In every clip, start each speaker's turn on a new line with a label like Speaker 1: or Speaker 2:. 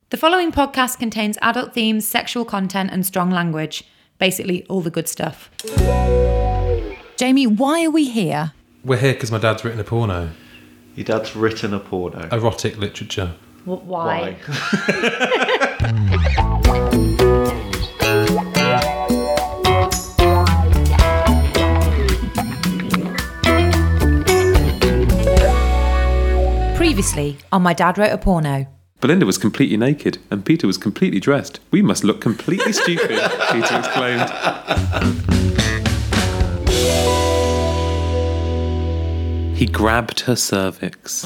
Speaker 1: The following podcast contains adult themes, sexual content, and strong language. Basically, all the good stuff.
Speaker 2: Jamie, why are we here?
Speaker 3: We're here because my dad's written a porno.
Speaker 4: Your dad's written a porno?
Speaker 3: Erotic literature.
Speaker 1: Why? Previously on My Dad Wrote a Porno.
Speaker 5: Belinda was completely naked and Peter was completely dressed. We must look completely stupid, Peter exclaimed. He grabbed her cervix.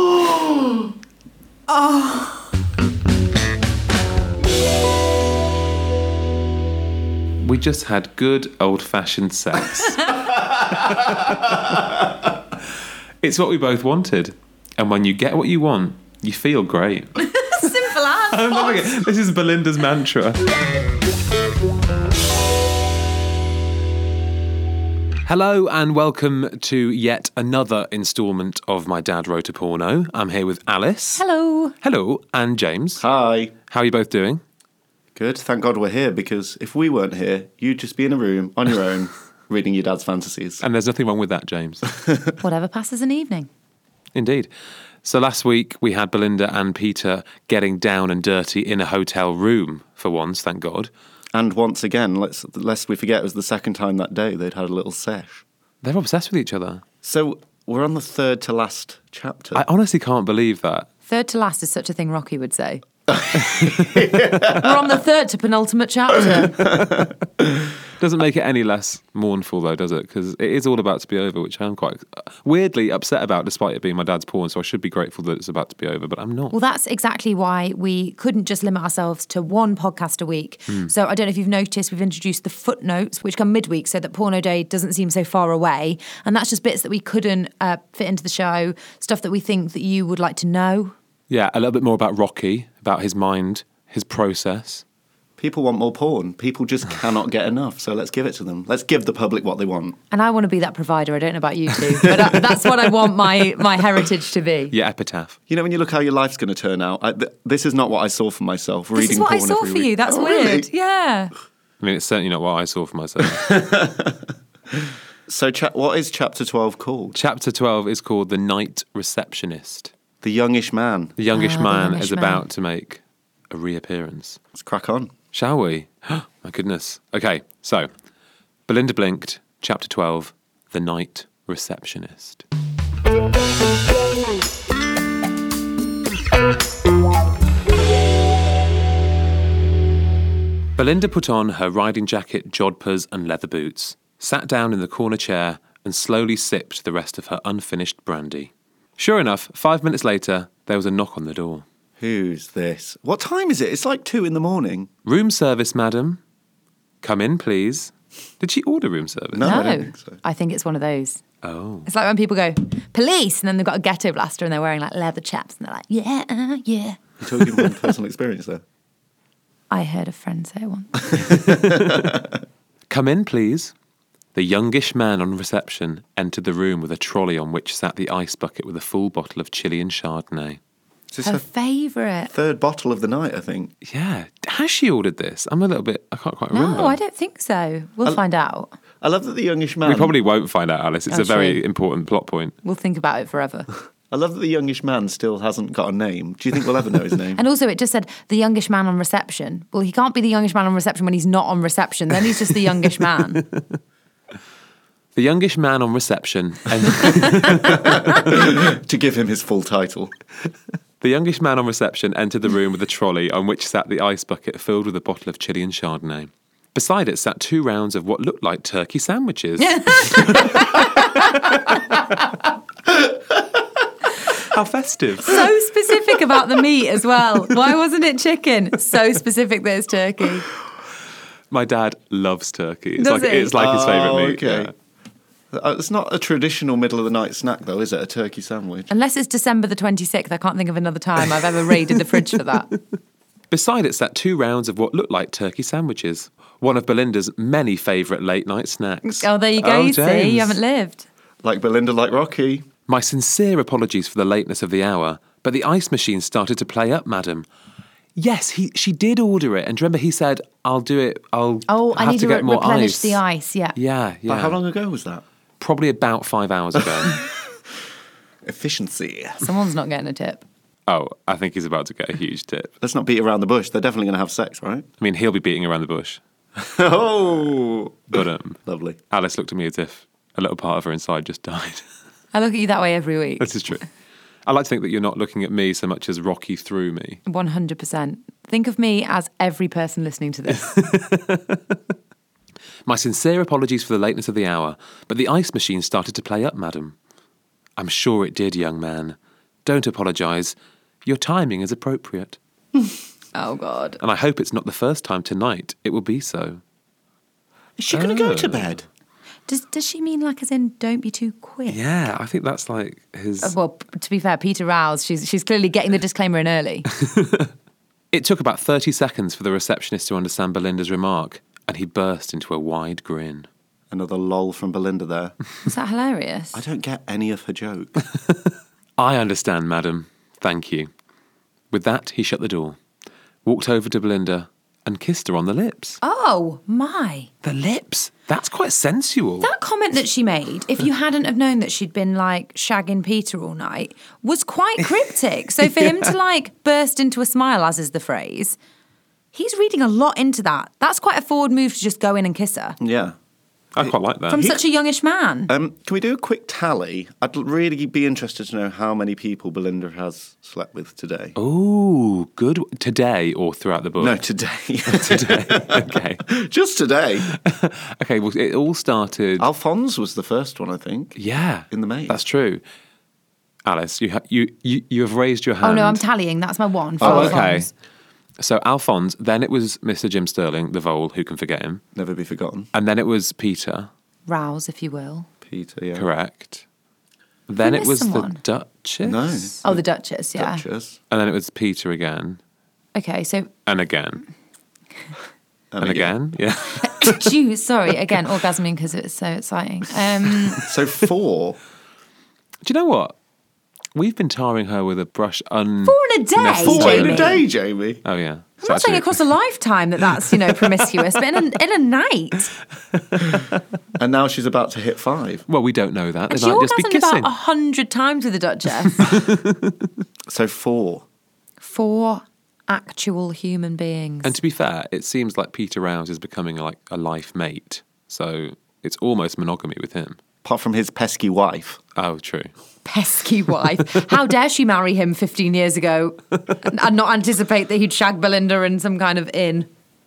Speaker 5: We just had good old-fashioned sex. It's what we both wanted. And when you get what you want, you feel great.
Speaker 1: Simple as.
Speaker 5: I'm loving it. This is Belinda's mantra. Hello and welcome to yet another instalment of My Dad Wrote a Porno. I'm here with Alice.
Speaker 1: Hello.
Speaker 5: Hello, and James.
Speaker 4: Hi.
Speaker 5: How are you both doing?
Speaker 4: Good. Thank God we're here, because if we weren't here, you'd just be in a room on your own reading your dad's fantasies.
Speaker 5: And there's nothing wrong with that, James.
Speaker 1: Whatever passes an evening.
Speaker 5: Indeed. So last week we had Belinda and Peter getting down and dirty in a hotel room for once, thank God.
Speaker 4: And once again, lest we forget, it was the second time that day they'd had a little sesh.
Speaker 5: They're obsessed with each other.
Speaker 4: So we're on the third to last chapter.
Speaker 5: I honestly can't believe that.
Speaker 2: Third to last is such a thing Rocky would say. We're on the third to penultimate chapter.
Speaker 5: Doesn't make it any less mournful, though, does it? Because it is all about to be over, which I'm quite weirdly upset about, despite it being my dad's porn. So I should be grateful that it's about to be over, but I'm not.
Speaker 2: Well, that's exactly why we couldn't just limit ourselves to one podcast a week. So I don't know if you've noticed, we've introduced the footnotes, which come midweek, so that Porno Day doesn't seem so far away. And that's just bits that we couldn't fit into the show, stuff that we think that you would like to know.
Speaker 5: Yeah, a little bit more about Rocky, about his mind, his process.
Speaker 4: People want more porn. People just cannot get enough, so let's give it to them. Let's give the public what they want.
Speaker 2: And I want to be that provider. I don't know about you two, but that's what I want my heritage to be.
Speaker 5: Yeah, epitaph.
Speaker 4: You know, when you look how your life's going to turn out, this is not what I saw for myself.
Speaker 2: This is what I saw for you. That's weird.
Speaker 4: Really?
Speaker 2: Yeah.
Speaker 5: I mean, it's certainly not what I saw for myself.
Speaker 4: So what is chapter 12 called?
Speaker 5: Chapter 12 is called The Night Receptionist.
Speaker 4: The Youngish Man.
Speaker 5: The youngish
Speaker 2: the
Speaker 5: man
Speaker 2: youngish
Speaker 5: is
Speaker 2: man.
Speaker 5: about to make a reappearance.
Speaker 4: Let's crack on.
Speaker 5: Shall we? My goodness. Okay, so Belinda blinked, chapter 12, The Night Receptionist. Belinda put on her riding jacket, jodhpurs and leather boots, sat down in the corner chair and slowly sipped the rest of her unfinished brandy. Sure enough, 5 minutes later, there was a knock on the door.
Speaker 4: Who's this? What time is it? It's like 2 a.m.
Speaker 5: Room service, madam. Come in, please. Did she order room service?
Speaker 4: No, I don't think so.
Speaker 2: I think it's one of those.
Speaker 5: Oh.
Speaker 2: It's like when people go, police, and then they've got a ghetto blaster and they're wearing like leather chaps and they're like, yeah.
Speaker 4: You're talking from personal experience there.
Speaker 2: I heard a friend say it once.
Speaker 5: Come in, please. The youngish man on reception entered the room with a trolley on which sat the ice bucket with a full bottle of Chilean Chardonnay.
Speaker 4: Is this
Speaker 2: Her
Speaker 4: her
Speaker 2: favourite.
Speaker 4: third bottle of the night, I think?
Speaker 5: Yeah. Has she ordered this? I can't quite remember.
Speaker 2: No, I don't think so. We'll find out.
Speaker 4: I love that the youngish man...
Speaker 5: We probably won't find out, Alice. It's
Speaker 2: Oh,
Speaker 5: a very
Speaker 2: true.
Speaker 5: important plot point.
Speaker 2: We'll think about it forever.
Speaker 4: I love that the youngish man still hasn't got a name. Do you think we'll ever know his name?
Speaker 2: And also, it just said the youngish man on reception. Well, he can't be the youngish man on reception when he's not on reception. Then he's just the youngish man.
Speaker 5: The youngish man on reception...
Speaker 4: To give him his full title.
Speaker 5: The youngish man on reception entered the room with a trolley on which sat the ice bucket filled with a bottle of Chilean Chardonnay. Beside it sat 2 rounds of what looked like turkey sandwiches. How festive.
Speaker 2: So specific about the meat as well. Why wasn't it chicken? So specific that it's turkey.
Speaker 5: My dad loves turkey.
Speaker 2: Does he?
Speaker 5: It's like his favourite meat.
Speaker 4: Okay.
Speaker 5: Yeah.
Speaker 4: It's not a traditional middle of the night snack, though, is it? A turkey sandwich.
Speaker 2: Unless it's December the 26th. I can't think of another time I've ever raided the fridge for that.
Speaker 5: Beside it sat 2 rounds of what looked like turkey sandwiches. One of Belinda's many favourite late night snacks.
Speaker 2: Oh, there you go.
Speaker 5: Oh,
Speaker 2: You see,
Speaker 5: James.
Speaker 2: you haven't lived.
Speaker 4: Like Belinda, like Rocky.
Speaker 5: My sincere apologies for the lateness of the hour, but the ice machine started to play up, madam. Yes, she did order it. And do you remember he said, I'll do it. I
Speaker 2: I need
Speaker 5: to get more
Speaker 2: replenish
Speaker 5: ice.
Speaker 2: the ice, yeah.
Speaker 5: Yeah.
Speaker 4: But how long ago was that?
Speaker 5: Probably about 5 hours ago.
Speaker 4: Efficiency.
Speaker 2: Someone's not getting a tip.
Speaker 5: Oh, I think he's about to get a huge tip.
Speaker 4: Let's not beat around the bush. They're definitely going to have sex, right?
Speaker 5: I mean, he'll be beating around the bush.
Speaker 4: Oh,
Speaker 5: But
Speaker 4: lovely.
Speaker 5: Alice looked at me as if a little part of her inside just died.
Speaker 2: I look at you that way every week.
Speaker 5: This is true. I like to think that you're not looking at me so much as Rocky through me.
Speaker 2: 100%. Think of me as every person listening to this.
Speaker 5: My sincere apologies for the lateness of the hour, but the ice machine started to play up, madam. I'm sure it did, young man. Don't apologise. Your timing is appropriate.
Speaker 2: Oh, God.
Speaker 5: And I hope it's not the first time tonight it will be so.
Speaker 4: Is she going to go to bed?
Speaker 2: Does she mean like as in don't be too quick?
Speaker 5: Yeah, I think that's like his...
Speaker 2: Well, to be fair, Peter Rouse, she's clearly getting the disclaimer in early.
Speaker 5: It took about 30 seconds for the receptionist to understand Belinda's remark, and he burst into a wide grin.
Speaker 4: Another lol from Belinda there.
Speaker 2: Is that hilarious?
Speaker 4: I don't get any of her joke.
Speaker 5: I understand, madam. Thank you. With that, he shut the door, walked over to Belinda, and kissed her on the lips.
Speaker 2: Oh, my.
Speaker 5: The lips? That's quite sensual.
Speaker 2: That comment that she made, if you hadn't have known that she'd been like shagging Peter all night, was quite cryptic. So for him to like burst into a smile, as is the phrase, he's reading a lot into that. That's quite a forward move to just go in and kiss her.
Speaker 4: Yeah.
Speaker 5: I quite like that.
Speaker 2: From such a youngish man.
Speaker 4: Can we do a quick tally? I'd really be interested to know how many people Belinda has slept with today.
Speaker 5: Oh, good. Today or throughout the book?
Speaker 4: No, today.
Speaker 5: Today. Okay.
Speaker 4: Just today.
Speaker 5: Okay, well, it all started...
Speaker 4: Alphonse was the first one, I think.
Speaker 5: Yeah.
Speaker 4: In the main.
Speaker 5: That's true. Alice, you have raised your hand.
Speaker 2: Oh, no, I'm tallying. That's my one. For
Speaker 5: Oh, okay.
Speaker 2: Alphonse.
Speaker 5: So Alphonse, then it was Mr. Jim Sterling, the vole, who can forget him.
Speaker 4: Never be forgotten.
Speaker 5: And then it was Peter.
Speaker 2: Rouse, if you will.
Speaker 4: Peter, yeah.
Speaker 5: Correct. Then it
Speaker 2: missed
Speaker 5: was
Speaker 2: someone?
Speaker 5: the Duchess.
Speaker 4: No.
Speaker 2: Oh, the Duchess, yeah.
Speaker 4: Duchess.
Speaker 5: And then it was Peter again.
Speaker 2: Okay, so...
Speaker 5: And again. And again. Yeah.
Speaker 2: Jeez, sorry, again, orgasming because it's so exciting.
Speaker 4: So 4.
Speaker 5: Do you know what? We've been tarring her with a brush
Speaker 2: 4 in a day,
Speaker 4: 4 in
Speaker 2: Jamie.
Speaker 4: a day, Jamie.
Speaker 5: Oh, yeah.
Speaker 2: I'm not saying across a lifetime that's, promiscuous, but in a night.
Speaker 4: And now she's about to hit 5.
Speaker 5: Well, we don't know that. They
Speaker 2: And she
Speaker 5: might just be
Speaker 2: orgasmed
Speaker 5: kissing.
Speaker 2: about 100 times with the Duchess.
Speaker 4: So 4.
Speaker 2: 4 actual human beings.
Speaker 5: And to be fair, it seems like Peter Rouse is becoming like a life mate. So it's almost monogamy with him.
Speaker 4: Apart from his pesky wife.
Speaker 5: Oh, true.
Speaker 2: Pesky wife. How dare she marry him 15 years ago and not anticipate that he'd shag Belinda in some kind of inn.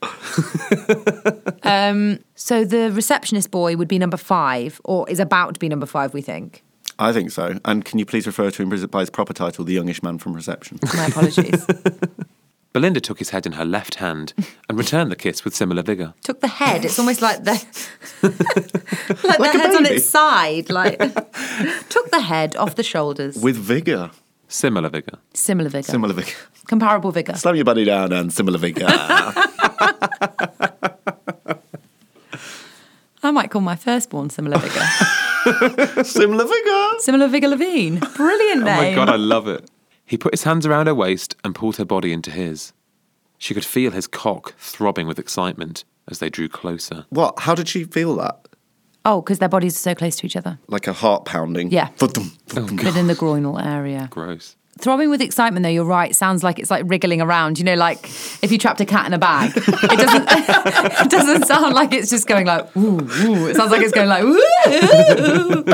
Speaker 2: So the receptionist boy would be number 5, or is about to be number 5, we think.
Speaker 4: I think so. And can you please refer to him by his proper title, the youngish man from reception?
Speaker 2: My apologies.
Speaker 5: Belinda took his head in her left hand and returned the kiss with similar vigour.
Speaker 2: Took the head. It's almost like the like
Speaker 4: Like
Speaker 2: the
Speaker 4: a
Speaker 2: head's on
Speaker 4: baby.
Speaker 2: its side. Like took the head off the shoulders.
Speaker 4: With vigour.
Speaker 5: Similar vigour.
Speaker 2: Similar vigor.
Speaker 4: Similar vigour.
Speaker 2: Comparable vigor.
Speaker 4: Slam your body down and similar vigour.
Speaker 2: I might call my firstborn Similar Vigor.
Speaker 4: Similar vigour.
Speaker 2: Similar Vigor Levine. Brilliant name.
Speaker 5: Oh my God, I love it. He put his hands around her waist and pulled her body into his. She could feel his cock throbbing with excitement as they drew closer.
Speaker 4: What? How did she feel that?
Speaker 2: Oh, because their bodies are so close to each other.
Speaker 4: Like a heart pounding?
Speaker 2: Yeah.
Speaker 4: Thudum,
Speaker 5: Oh,
Speaker 4: thudum.
Speaker 2: Within the groinal area.
Speaker 5: Gross.
Speaker 2: Throbbing with excitement, though, you're right. Sounds like it's like wriggling around. Like if you trapped a cat in a bag. It doesn't. It doesn't sound like it's just going like ooh, ooh. It sounds like it's going like ooh, ooh.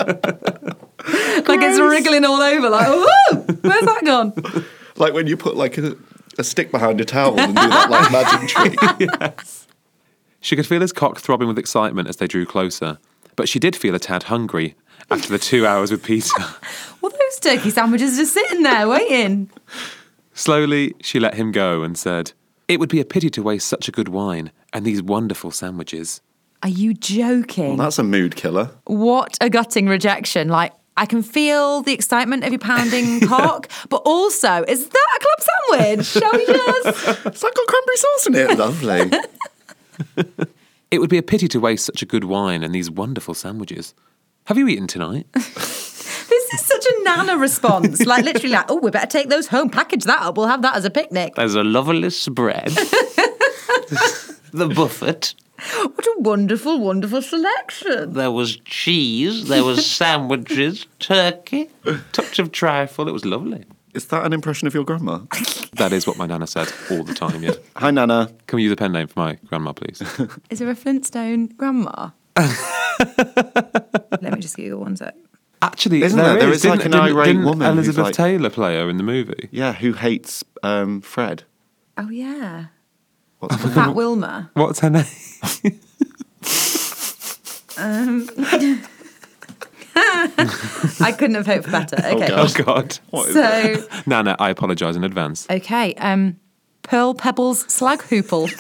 Speaker 2: Like it's wriggling all over. Like ooh, where's that gone?
Speaker 4: Like when you put like a stick behind a towel and do that like magic trick.
Speaker 5: Yes. She could feel his cock throbbing with excitement as they drew closer, but she did feel a tad hungry after the 2 hours with Peter.
Speaker 2: Well, those turkey sandwiches just sitting there waiting.
Speaker 5: Slowly, she let him go and said, "It would be a pity to waste such a good wine and these wonderful sandwiches."
Speaker 2: Are you joking?
Speaker 4: Well, that's a mood killer.
Speaker 2: What a gutting rejection. Like, I can feel the excitement of your pounding cock, but also, is that a club sandwich? Shall we just...
Speaker 4: It's like got cranberry sauce in it. Lovely.
Speaker 5: It would be a pity to waste such a good wine and these wonderful sandwiches. Have you eaten tonight?
Speaker 2: This This is such a Nana response. Like, literally, like, oh, we better take those home, package that up, we'll have that as a picnic.
Speaker 5: There's a lovely spread. The buffet.
Speaker 2: What a wonderful, wonderful selection.
Speaker 5: There was cheese, there was sandwiches, turkey, touch of trifle. It was lovely.
Speaker 4: Is that an impression of your grandma?
Speaker 5: That is what my nana said all the time, yeah.
Speaker 4: Hi, Nana.
Speaker 5: Can we use a pen name for my grandma, please?
Speaker 2: Is there a Flintstone grandma? Let me just Google one sec.
Speaker 5: Actually,
Speaker 4: Isn't there? There is like an irate
Speaker 5: didn't
Speaker 4: woman who's
Speaker 5: Elizabeth
Speaker 4: like-
Speaker 5: Taylor play her in the movie?
Speaker 4: Yeah, who hates Fred?
Speaker 2: Oh, yeah.
Speaker 4: What's her
Speaker 2: Fat Wilma.
Speaker 5: What's her name?
Speaker 2: I couldn't have hoped for better. Okay.
Speaker 4: God.
Speaker 5: Oh, God.
Speaker 4: What is
Speaker 2: So,
Speaker 5: Nana, I apologise in advance.
Speaker 2: okay. Pearl Pebbles Slag Hoople.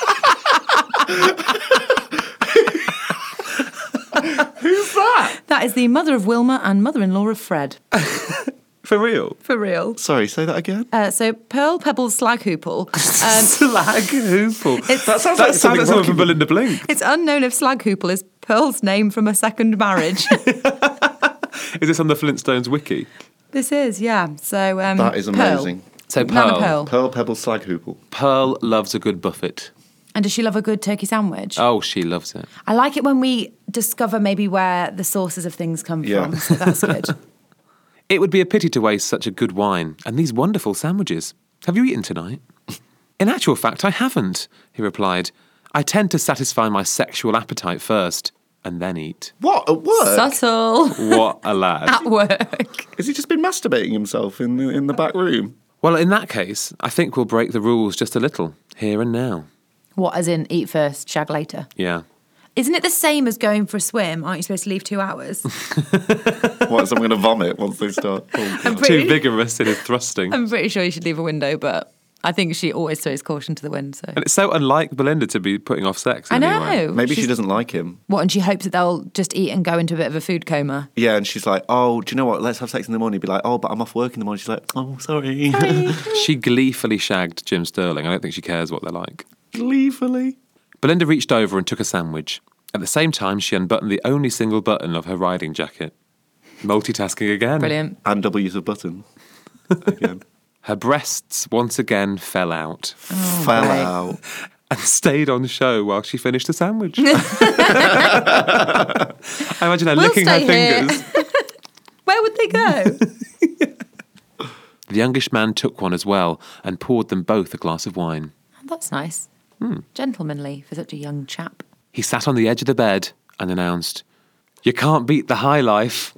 Speaker 4: Who's that?
Speaker 2: That is the mother of Wilma and mother-in-law of Fred.
Speaker 5: For real?
Speaker 2: For real.
Speaker 4: Sorry, say that again.
Speaker 2: So Pearl Pebbles Slag Hoople.
Speaker 5: Slag Hoople.
Speaker 4: That sounds like something
Speaker 5: someone
Speaker 4: Rocky
Speaker 5: from Belinda Blink.
Speaker 2: It's unknown if Slag Hoople is Pearl's name from a second marriage.
Speaker 5: Is this on the Flintstones wiki?
Speaker 2: This is, yeah. So
Speaker 4: That is amazing.
Speaker 5: So
Speaker 2: Nana Pearl.
Speaker 4: Pearl Pebble Slag Hoople.
Speaker 5: Pearl loves a good buffet.
Speaker 2: And does she love a good turkey sandwich?
Speaker 5: Oh, she loves it.
Speaker 2: I like it when we discover maybe where the sources of things come
Speaker 4: Yeah.
Speaker 2: from. So that's good.
Speaker 5: It would be a pity to waste such a good wine and these wonderful sandwiches. Have you eaten tonight? In actual fact, I haven't, he replied. I tend to satisfy my sexual appetite first and then eat.
Speaker 4: What, at work?
Speaker 2: Subtle.
Speaker 5: What a lad.
Speaker 2: At work.
Speaker 4: Has he just been masturbating himself in the back room?
Speaker 5: Well, in that case, I think we'll break the rules just a little, here and now.
Speaker 2: What, as in eat first, shag later?
Speaker 5: Yeah.
Speaker 2: Isn't it the same as going for a swim? Aren't you supposed to leave 2 hours?
Speaker 4: What, is someone going to vomit once they start? Oh, God.
Speaker 5: Too vigorous in his thrusting.
Speaker 2: I'm pretty sure you should leave a window, but I think she always throws caution to the wind. So
Speaker 5: And it's so unlike Belinda to be putting off sex
Speaker 2: I
Speaker 5: in
Speaker 2: know.
Speaker 5: any way.
Speaker 4: Maybe she
Speaker 2: She's-
Speaker 4: doesn't like him.
Speaker 2: What? And she hopes that they'll just eat and go into a bit of a food coma.
Speaker 4: Yeah, and she's like, oh, do you know what? Let's have sex in the morning. He'd be like, oh, but I'm off work in the morning. She's like, oh, sorry.
Speaker 5: She gleefully shagged Jim Sterling. I don't think she cares what they're like.
Speaker 4: Gleefully.
Speaker 5: Belinda reached over and took a sandwich. At the same time, she unbuttoned the only single button of her riding jacket. Multitasking again.
Speaker 2: Brilliant.
Speaker 4: And double use of button. Again.
Speaker 5: Her breasts once again fell out
Speaker 4: Fell
Speaker 2: great.
Speaker 4: out.
Speaker 5: and stayed on show while she finished the sandwich. I imagine her
Speaker 2: We'll
Speaker 5: licking her
Speaker 2: stay here.
Speaker 5: fingers.
Speaker 2: Where would they go?
Speaker 5: The youngish man took one as well and poured them both a glass of wine.
Speaker 2: That's nice. Gentlemanly for such a young chap.
Speaker 5: He sat on the edge of the bed and announced, "You can't beat the high life."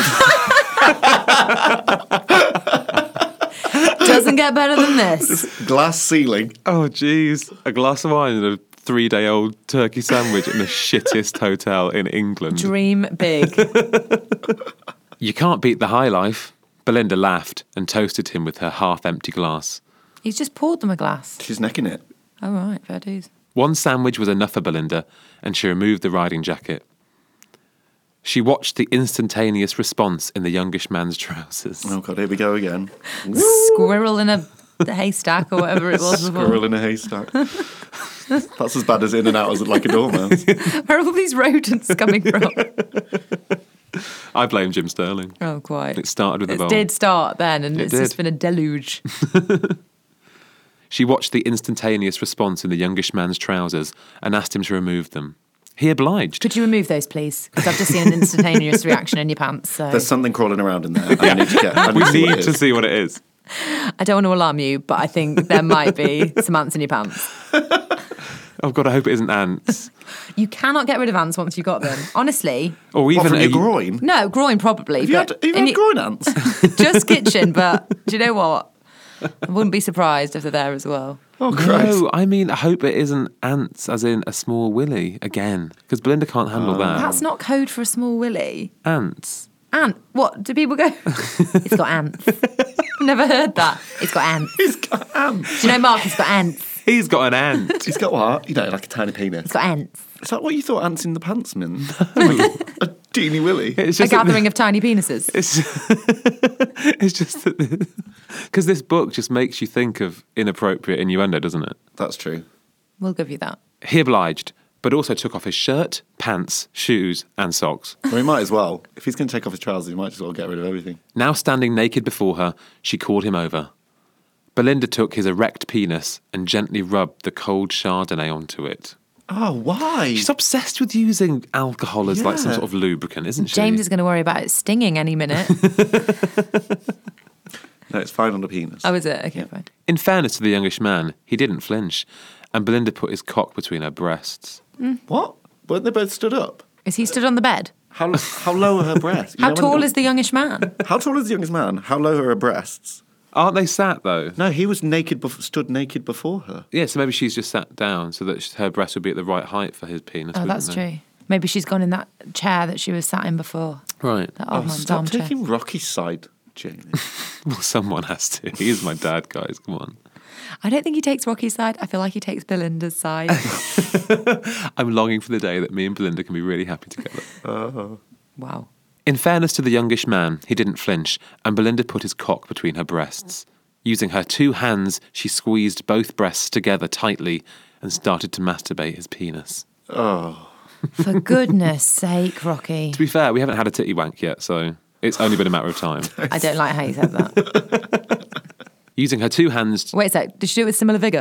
Speaker 2: Doesn't get better than this.
Speaker 4: Glass ceiling.
Speaker 5: Oh, jeez. A glass of wine and a 3-day-old turkey sandwich in the shittest hotel in England.
Speaker 2: Dream big.
Speaker 5: You can't beat the high life. Belinda laughed and toasted him with her half-empty glass.
Speaker 2: He's just poured them a glass.
Speaker 4: She's necking it.
Speaker 2: Oh, right, fair dues.
Speaker 5: One sandwich was enough for Belinda, and she removed the riding jacket. She watched the instantaneous response in the youngish man's trousers.
Speaker 4: Oh, God, here we go again.
Speaker 2: Squirrel in a haystack or whatever it was before.
Speaker 4: Squirrel in a haystack. That's as bad as in and out as like a dormouse.
Speaker 2: Where are all these rodents coming from?
Speaker 5: I blame Jim Sterling.
Speaker 2: Oh, quite.
Speaker 5: It started with the
Speaker 2: It
Speaker 5: bowl.
Speaker 2: did start then, and
Speaker 5: It
Speaker 2: it's just
Speaker 5: did.
Speaker 2: been a deluge.
Speaker 5: She watched the instantaneous response in the youngish man's trousers and asked him to remove them. He obliged.
Speaker 2: Could you remove those, please? Because I've just seen an instantaneous reaction in your pants. So
Speaker 4: There's something crawling around in there. I need to get. I
Speaker 5: We
Speaker 4: to see what
Speaker 5: need
Speaker 4: it
Speaker 5: to
Speaker 4: is.
Speaker 5: see what it is.
Speaker 2: I don't want to alarm you, but I think there might be some ants in your pants.
Speaker 5: Oh, God, I hope it isn't ants.
Speaker 2: You cannot get rid of ants once you've got them. Honestly.
Speaker 5: Or
Speaker 4: What,
Speaker 5: even
Speaker 4: from your
Speaker 5: a-
Speaker 4: groin?
Speaker 2: No, groin probably.
Speaker 4: Have you had,
Speaker 2: but
Speaker 4: have you
Speaker 2: in
Speaker 4: had
Speaker 2: your-
Speaker 4: groin ants?
Speaker 2: Just kitchen, but do you know what? I wouldn't be surprised if they're there as well.
Speaker 4: Oh, Christ.
Speaker 5: No, I mean, I hope it isn't ants, as in a small willy again, because Belinda can't handle that.
Speaker 2: That's not code for a small willy.
Speaker 5: Ants.
Speaker 2: Ant. What? Do people go? It's got ants. Never heard that. It's got ants.
Speaker 4: He's got ants.
Speaker 2: Do you know Mark has got ants?
Speaker 5: He's got an ant.
Speaker 4: He's got what? You know, like a tiny penis.
Speaker 2: It's got ants.
Speaker 4: Is that what you thought ants in the pants meant? A teeny willy.
Speaker 5: It's
Speaker 2: A
Speaker 5: just that
Speaker 2: gathering of tiny penises.
Speaker 5: it's just that because this book just makes you think of inappropriate innuendo, doesn't it?
Speaker 4: That's true.
Speaker 2: We'll give you that.
Speaker 5: He obliged, but also took off his shirt, pants, shoes, and socks.
Speaker 4: Well, he might as well. If he's going to take off his trousers, he might as well get rid of everything.
Speaker 5: Now standing naked before her, she called him over. Belinda took his erect penis and gently rubbed the cold Chardonnay onto it.
Speaker 4: Oh, why?
Speaker 5: She's obsessed with using alcohol as like some
Speaker 4: Yeah.
Speaker 5: sort of lubricant, isn't she?
Speaker 2: James is going to worry about it stinging any minute.
Speaker 4: No, it's fine on the penis.
Speaker 2: Oh, is it? Okay, fine.
Speaker 5: In fairness to the youngish man, he didn't flinch, and Belinda put his cock between her breasts.
Speaker 4: What? Weren't they both stood up?
Speaker 2: Is he stood on the bed?
Speaker 4: How low are her breasts? You
Speaker 2: How
Speaker 4: know when-
Speaker 2: tall is the youngish man?
Speaker 4: How tall is the youngest man? How low are her breasts?
Speaker 5: Aren't they sat, though?
Speaker 4: No, he was naked, stood naked before her.
Speaker 5: Yeah, so maybe she's just sat down so that her breasts would be at the right height for his penis.
Speaker 2: Oh,
Speaker 5: wouldn't
Speaker 2: that's
Speaker 5: they?
Speaker 2: true. Maybe she's gone in that chair that she was sat in before.
Speaker 5: Right.
Speaker 2: That old man's
Speaker 4: Stop
Speaker 2: armchair.
Speaker 4: taking Rocky's side, Jamie.
Speaker 5: Well, someone has to. He is my dad, guys. Come on.
Speaker 2: I don't think he takes Rocky's side. I feel like he takes Belinda's side.
Speaker 5: I'm longing for the day that me and Belinda can be really happy together.
Speaker 2: Wow.
Speaker 5: In fairness to the youngish man, he didn't flinch, and Belinda put his cock between her breasts. Using her 2 hands, she squeezed both breasts together tightly and started to masturbate his penis.
Speaker 4: Oh.
Speaker 2: For goodness sake, Rocky.
Speaker 5: To be fair, we haven't had a titty wank yet, so it's only been a matter of time.
Speaker 2: I don't like how you said that.
Speaker 5: Using her 2 hands,
Speaker 2: Wait a sec. Did she do it with similar vigour?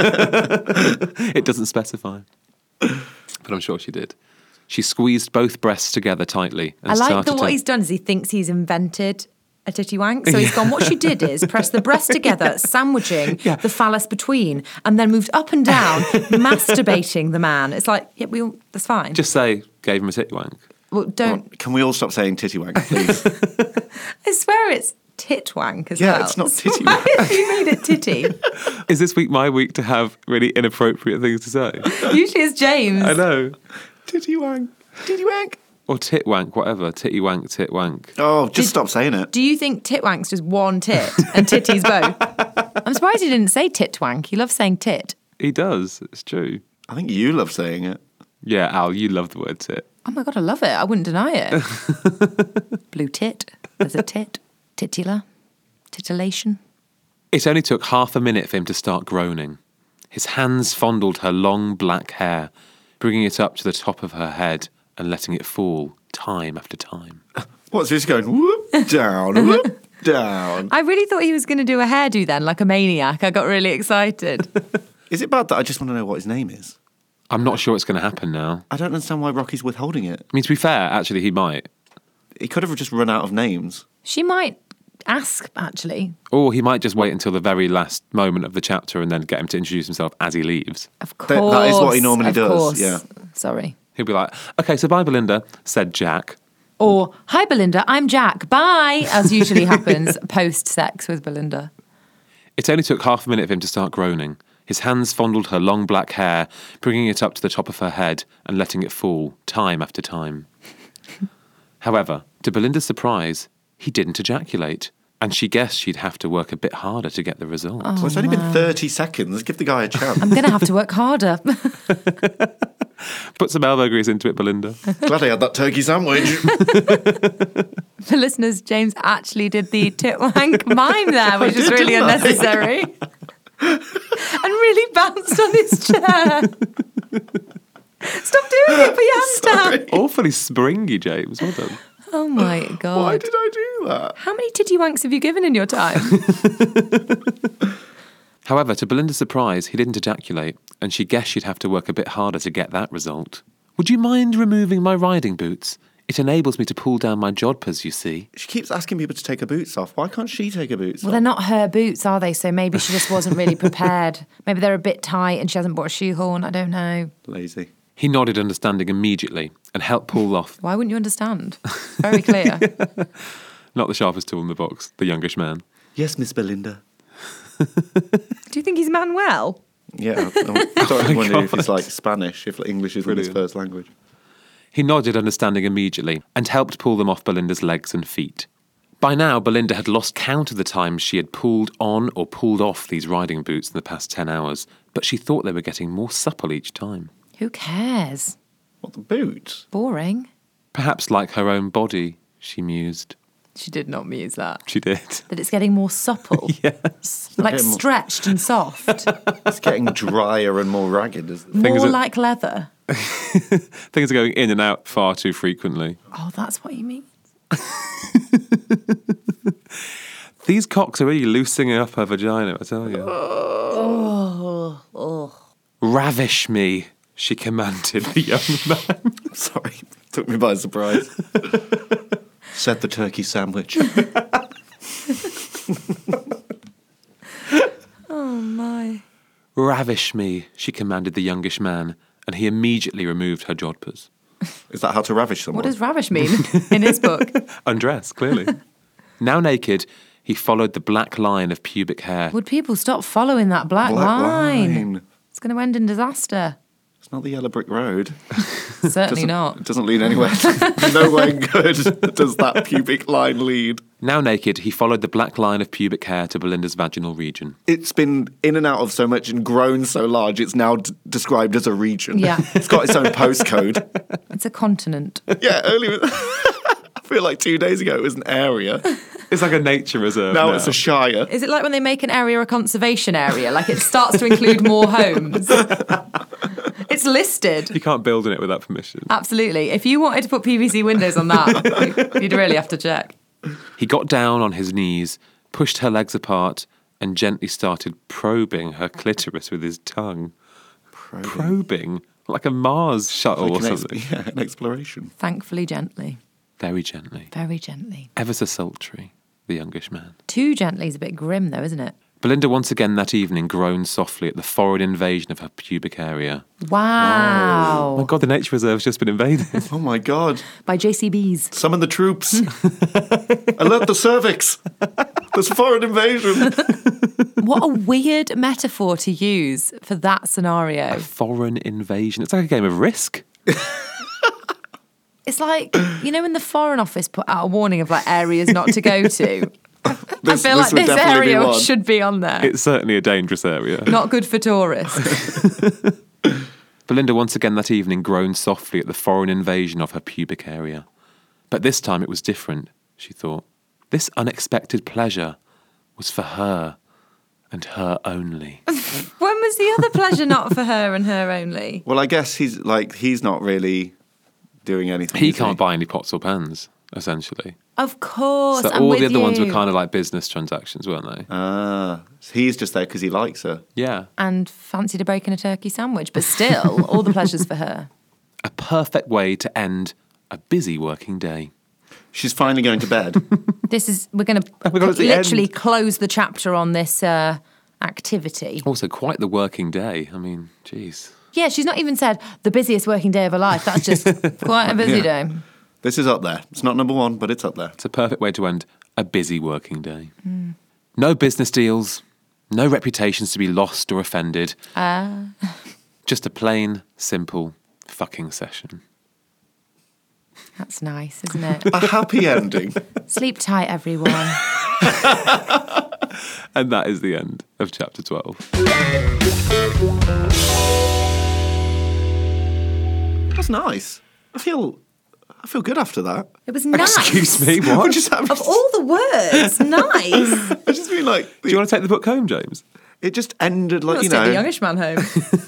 Speaker 5: it doesn't specify, but I'm sure she did. She squeezed both breasts together tightly and
Speaker 2: I like
Speaker 5: started
Speaker 2: that what
Speaker 5: to...
Speaker 2: he's done is he thinks he's invented a titty wank. So he's gone, what she did is press the breast together, sandwiching the phallus between, and then moved up and down, masturbating the man. It's like, yeah, that's fine.
Speaker 5: Just say, gave him a titty wank.
Speaker 2: well, don't.
Speaker 4: Can we all stop saying titty wank, please?
Speaker 2: I swear it's tit wank as
Speaker 4: Yeah,
Speaker 2: well.
Speaker 4: it's not titty
Speaker 2: Why
Speaker 4: wank.
Speaker 2: have you made it titty?
Speaker 5: Is this week my week to have really inappropriate things to say?
Speaker 2: Usually it's James.
Speaker 5: I know.
Speaker 4: Titty wank. Titty wank.
Speaker 5: Or tit wank, whatever. Titty wank, tit wank.
Speaker 4: Oh, just stop saying it.
Speaker 2: Do you think tit wank's just one tit and titty's both? I'm surprised he didn't say tit wank. He loves saying tit.
Speaker 5: He does. It's true.
Speaker 4: I think you love saying it.
Speaker 5: Yeah, Al, you love the word tit.
Speaker 2: Oh my God, I love it. I wouldn't deny it. Blue tit. There's a tit. Titular. Titillation.
Speaker 5: It only took half a minute for him to start groaning. His hands fondled her long black hair, bringing it up to the top of her head and letting it fall time after time.
Speaker 4: What's this going? Whoop, down, whoop, down.
Speaker 2: I really thought he was going to do a hairdo then, like a maniac. I got really excited.
Speaker 4: Is it bad that I just want to know what his name is?
Speaker 5: I'm not sure it's going to happen now.
Speaker 4: I don't understand why Rocky's withholding it.
Speaker 5: I mean, to be fair, actually, he might.
Speaker 4: He could have just run out of names.
Speaker 2: She might ask, actually.
Speaker 5: Or he might just wait until the very last moment of the chapter and then get him to introduce himself as he leaves.
Speaker 2: Of course.
Speaker 4: That is what he normally
Speaker 2: of
Speaker 4: does,
Speaker 2: course.
Speaker 4: yeah.
Speaker 2: Sorry.
Speaker 5: He'll be like, okay, so bye, Belinda, said Jack.
Speaker 2: Or, hi, Belinda, I'm Jack. Bye, as usually happens post-sex with Belinda.
Speaker 5: It only took half a minute for him to start groaning. His hands fondled her long black hair, bringing it up to the top of her head and letting it fall time after time. However, to Belinda's surprise, he didn't ejaculate, and she guessed she'd have to work a bit harder to get the result.
Speaker 4: Well, it's only been 30 seconds. Give the guy a chance.
Speaker 2: I'm going to have to work harder.
Speaker 5: Put some elbow grease into it, Belinda.
Speaker 4: Glad I had that turkey sandwich.
Speaker 2: For listeners, James actually did the tit wank mime there, which is really
Speaker 4: didn't I?
Speaker 2: unnecessary. And really bounced on his chair. Stop doing it, put your hands down.
Speaker 5: Awfully springy, James. Well done.
Speaker 2: Oh my God.
Speaker 4: Why did I do that?
Speaker 2: How many titty wanks have you given in your time?
Speaker 5: However, to Belinda's surprise, he didn't ejaculate, and she guessed she'd have to work a bit harder to get that result. Would you mind removing my riding boots? It enables me to pull down my jodhpurs, you see.
Speaker 4: She keeps asking people to take her boots off. Why can't she take her boots
Speaker 2: Well,
Speaker 4: off?
Speaker 2: they're not her boots, are they? So maybe she just wasn't really prepared. Maybe they're a bit tight and she hasn't bought a shoehorn. I don't know.
Speaker 4: Lazy.
Speaker 5: He nodded, understanding immediately, and helped pull off,
Speaker 2: Why wouldn't you understand? Very clear.
Speaker 5: not the sharpest tool in the box, the youngish man.
Speaker 4: Yes, Miss Belinda.
Speaker 2: Do you think he's Manuel?
Speaker 4: Yeah, I'm starting to wonder if he's like Spanish, if English isn't his
Speaker 5: Brilliant.
Speaker 4: first language.
Speaker 5: He nodded, understanding immediately, and helped pull them off Belinda's legs and feet. By now, Belinda had lost count of the times she had pulled on or pulled off these riding boots in the past 10 hours, but she thought they were getting more supple each time.
Speaker 2: Who cares?
Speaker 4: What, the boots?
Speaker 2: Boring.
Speaker 5: Perhaps like her own body, she mused.
Speaker 2: She did not muse that.
Speaker 5: She did.
Speaker 2: That it's getting more supple.
Speaker 5: Yes.
Speaker 2: Like
Speaker 4: getting more-
Speaker 2: stretched and soft.
Speaker 4: It's getting drier and more ragged, isn't it?
Speaker 2: More
Speaker 5: are-
Speaker 2: like leather.
Speaker 5: Things are going in and out far too frequently.
Speaker 2: Oh, that's what you mean.
Speaker 5: These cocks are really loosening up her vagina, I tell you. Ravish me, she commanded the young man.
Speaker 4: Sorry, took me by surprise. Said the turkey sandwich.
Speaker 2: Oh, my.
Speaker 5: Ravish me, she commanded the youngish man, and he immediately removed her jodhpurs.
Speaker 4: Is that how to ravish someone?
Speaker 2: What does ravish mean in his book?
Speaker 5: Undress, clearly. Now naked, he followed the black line of pubic hair.
Speaker 2: Would people stop following that black line? It's going to end in disaster.
Speaker 4: It's not the yellow brick road.
Speaker 2: Certainly not.
Speaker 4: It doesn't lead anywhere. Nowhere good does that pubic line lead.
Speaker 5: Now naked, he followed the black line of pubic hair to Belinda's vaginal region.
Speaker 4: It's been in and out of so much and grown so large, it's now described as a region.
Speaker 2: Yeah.
Speaker 4: It's got its own postcode.
Speaker 2: It's a continent.
Speaker 4: Yeah, earlier. I feel like 2 days ago it was an area.
Speaker 5: It's like a nature reserve.
Speaker 4: Now it's a shire.
Speaker 2: Is it like when they make an area a conservation area? Like it starts to include more homes? It's listed.
Speaker 5: You can't build in it without permission.
Speaker 2: Absolutely. If you wanted to put PVC windows on that, you'd really have to check.
Speaker 5: He got down on his knees, pushed her legs apart, and gently started probing her clitoris with his tongue. Probing? Like a Mars shuttle or something.
Speaker 4: An exploration.
Speaker 2: Thankfully, gently.
Speaker 5: Very gently.
Speaker 2: Very gently.
Speaker 5: Ever so sultry, the youngish man.
Speaker 2: Too gently is a bit grim, though, isn't it?
Speaker 5: Belinda once again that evening groaned softly at the foreign invasion of her pubic area.
Speaker 2: Wow.
Speaker 5: Oh my God, the nature reserve's just been invaded.
Speaker 4: Oh my God.
Speaker 2: By JCBs.
Speaker 4: Summon the troops. Alert the cervix. There's foreign invasion.
Speaker 2: What a weird metaphor to use for that scenario.
Speaker 5: Foreign invasion. It's like a game of Risk.
Speaker 2: It's like, you know when the Foreign Office put out a warning of like areas not to go to? I feel like
Speaker 4: would
Speaker 2: this
Speaker 4: definitely be
Speaker 2: area
Speaker 4: one.
Speaker 2: should be on there.
Speaker 5: It's certainly a dangerous area.
Speaker 2: Not good for tourists.
Speaker 5: Belinda once again that evening groaned softly at the foreign invasion of her pubic area. But this time it was different, she thought. This unexpected pleasure was for her and her only.
Speaker 2: When was the other pleasure not for her and her only?
Speaker 4: Well, I guess he's not really doing anything.
Speaker 5: He
Speaker 4: is
Speaker 5: can't buy any pots or pans, essentially.
Speaker 2: Of course,
Speaker 5: So
Speaker 2: I'm
Speaker 5: all
Speaker 2: with
Speaker 5: the other ones were
Speaker 2: you.
Speaker 5: kind of like business transactions, weren't they?
Speaker 4: He's just there because he likes her.
Speaker 5: Yeah.
Speaker 2: And fancied a break in a turkey sandwich, but still, all the pleasures for her.
Speaker 5: A perfect way to end a busy working day.
Speaker 4: She's finally going to bed.
Speaker 2: We're going to
Speaker 5: got to the
Speaker 2: literally
Speaker 5: end.
Speaker 2: close the chapter on this activity.
Speaker 5: Also, quite the working day. I mean, geez.
Speaker 2: Yeah, she's not even said the busiest working day of her life. That's just quite a busy day.
Speaker 4: This is up there. It's not number one, but it's up there.
Speaker 5: It's a perfect way to end a busy working day. No business deals, no reputations to be lost or offended. Just a plain, simple fucking session.
Speaker 2: That's nice, isn't it?
Speaker 4: A happy ending.
Speaker 2: Sleep tight, everyone.
Speaker 5: And that is the end of chapter 12.
Speaker 4: That's nice. I feel good after that.
Speaker 2: It was nice.
Speaker 5: Excuse me, what?
Speaker 4: Just having-
Speaker 2: Of all the words, nice.
Speaker 4: I just mean like
Speaker 5: Do you want to take the book home, James?
Speaker 4: it just ended like
Speaker 2: Let's take the youngish man home.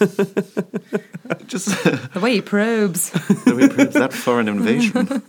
Speaker 4: just
Speaker 2: The way he probes.
Speaker 4: that foreign invasion.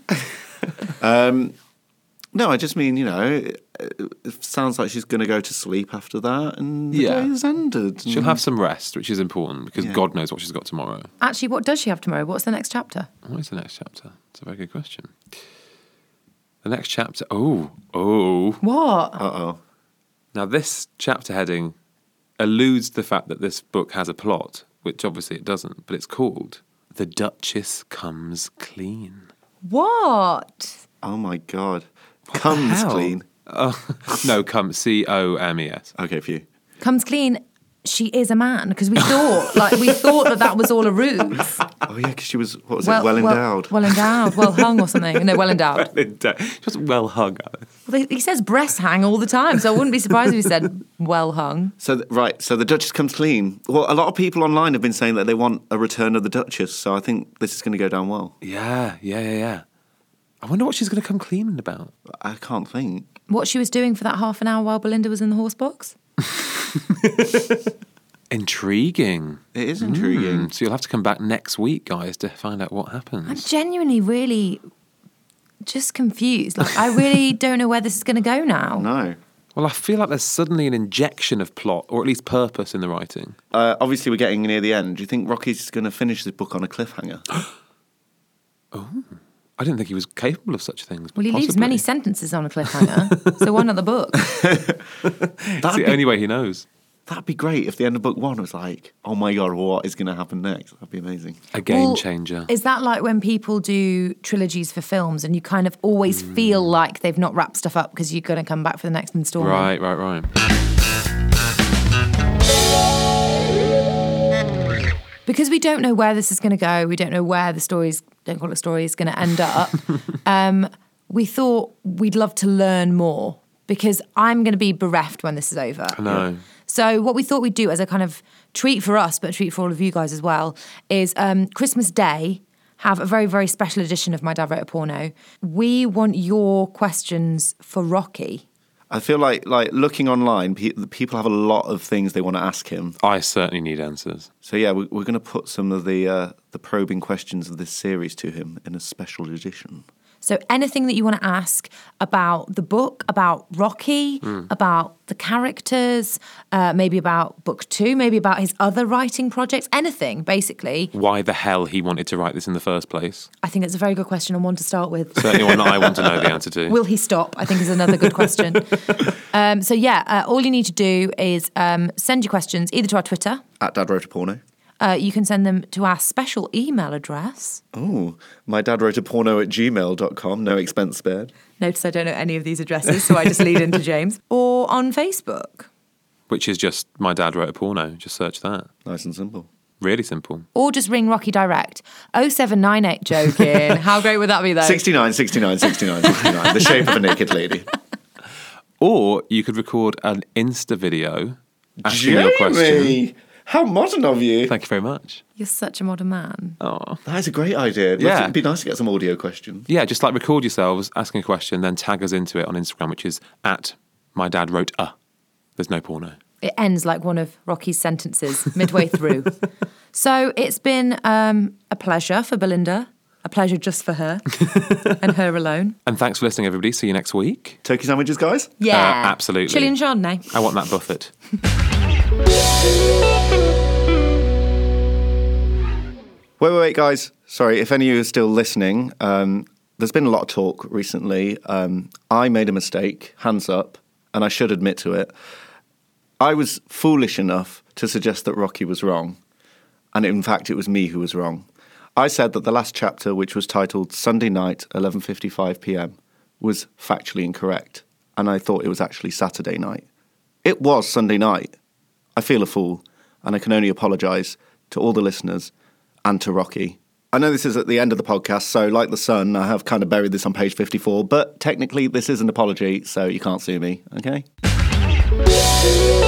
Speaker 4: No, I just mean it sounds like she's going to go to sleep after that, and the day has ended.
Speaker 5: She'll have some rest, which is important because God knows what she's got tomorrow.
Speaker 2: Actually, what does she have tomorrow? What's the next chapter?
Speaker 5: What is the next chapter? It's a very good question. The next chapter. Oh.
Speaker 2: What?
Speaker 4: Uh-oh.
Speaker 5: Now, this chapter heading alludes to the fact that this book has a plot, which obviously it doesn't, but it's called The Duchess Comes Clean.
Speaker 2: What?
Speaker 4: Oh my God. Comes
Speaker 5: hell?
Speaker 4: clean.
Speaker 5: No, come, C-O-M-E-S.
Speaker 4: Okay, for you.
Speaker 2: Comes clean. She is a man because we thought that was all a ruse.
Speaker 4: Oh yeah, because she was well endowed.
Speaker 2: Well endowed, well hung or something. No, well endowed.
Speaker 5: Just well hung, Alice.
Speaker 2: Well, he says breast hang all the time, so I wouldn't be surprised if he said well hung.
Speaker 4: So the Duchess comes clean. Well, a lot of people online have been saying that they want a return of the Duchess, so I think this is going to go down well.
Speaker 5: Yeah. I wonder what she's going to come clean about.
Speaker 4: I can't think.
Speaker 2: What she was doing for that half an hour while Belinda was in the horse box?
Speaker 5: Intriguing.
Speaker 4: It is intriguing.
Speaker 5: So you'll have to come back next week, guys, to find out what
Speaker 2: I'm
Speaker 5: happens.
Speaker 2: genuinely really just confused. Like, I really don't know where this is going to go now.
Speaker 4: No.
Speaker 5: Well, I feel like there's suddenly an injection of plot, or at least purpose, in the writing.
Speaker 4: Obviously, we're getting near the end. Do you think Rocky's going to finish this book on a cliffhanger?
Speaker 5: I didn't think he was capable of such things.
Speaker 2: Well, he leaves
Speaker 5: possibly.
Speaker 2: many sentences on a cliffhanger, so why not the book?
Speaker 5: It's the only way he knows.
Speaker 4: That'd be great if the end of book 1 was like, oh my God, what is going to happen next? That'd be amazing.
Speaker 5: A game
Speaker 2: Well,
Speaker 5: changer.
Speaker 2: Is that like when people do trilogies for films and you kind of always feel like they've not wrapped stuff up because you're going to come back for the next installment?
Speaker 5: Right.
Speaker 2: Because we don't know where this is going to go, we don't know where the story's, don't call it a story, is going to end up, we thought we'd love to learn more because I'm going to be bereft when this is over.
Speaker 5: I know.
Speaker 2: So what we thought we'd do as a kind of treat for us, but a treat for all of you guys as well, is Christmas Day have a very, very special edition of My Dad Wrote a Porno. We want your questions for Rocky.
Speaker 4: I feel like looking online, people have a lot of things they want to ask him.
Speaker 5: I certainly need answers.
Speaker 4: So yeah, we're going to put some of the probing questions of this series to him in a special edition.
Speaker 2: So anything that you want to ask about the book, about Rocky, about the characters, maybe about book 2, maybe about his other writing projects, anything, basically.
Speaker 5: Why the hell he wanted to write this in the first place?
Speaker 2: I think it's a very good question and one to start with.
Speaker 5: Certainly one that I want to know the answer to.
Speaker 2: Will he stop? I think is another good question. All you need to do is send your questions either to our Twitter.
Speaker 4: At Dad Wrote a Porno.
Speaker 2: You can send them to our special email address.
Speaker 4: Oh, my dad wrote a porno at gmail.com, no expense spared.
Speaker 2: Notice I don't know any of these addresses, so I just lead into James. Or on Facebook.
Speaker 5: Which is just My Dad Wrote a Porno. Just search that.
Speaker 4: Nice and simple.
Speaker 5: Really simple.
Speaker 2: Or just ring Rocky direct. 0798, joking. How great would that be, though?
Speaker 4: 69, the shape of a naked lady.
Speaker 5: Or you could record an Insta video asking your question.
Speaker 4: Jamie! How modern of you.
Speaker 5: Thank you very much.
Speaker 2: You're such a modern man.
Speaker 5: Oh.
Speaker 4: That is a great idea.
Speaker 5: Yeah.
Speaker 4: It'd be nice to get some audio questions.
Speaker 5: Yeah, just like record yourselves asking a question, then tag us into it on Instagram, which is at My Dad Wrote a. There's no porno.
Speaker 2: It ends like one of Rocky's sentences midway through. So it's been a pleasure for Belinda, a pleasure just for her and her alone.
Speaker 5: And thanks for listening, everybody. See you next week.
Speaker 4: Turkey sandwiches, guys?
Speaker 2: Yeah.
Speaker 5: Absolutely.
Speaker 2: Chili and Chardonnay.
Speaker 5: I want that buffet.
Speaker 4: Wait, guys. Sorry, if any of you are still listening, there's been a lot of talk recently. I made a mistake, hands up, and I should admit to it. I was foolish enough to suggest that Rocky was wrong. And in fact, it was me who was wrong. I said that the last chapter, which was titled Sunday Night, 11:55 p.m., was factually incorrect. And I thought it was actually Saturday night. It was Sunday night. I feel a fool, and I can only apologise to all the listeners and to Rocky. I know this is at the end of the podcast, so like the Sun, I have kind of buried this on page 54, but technically this is an apology, so you can't sue me, okay?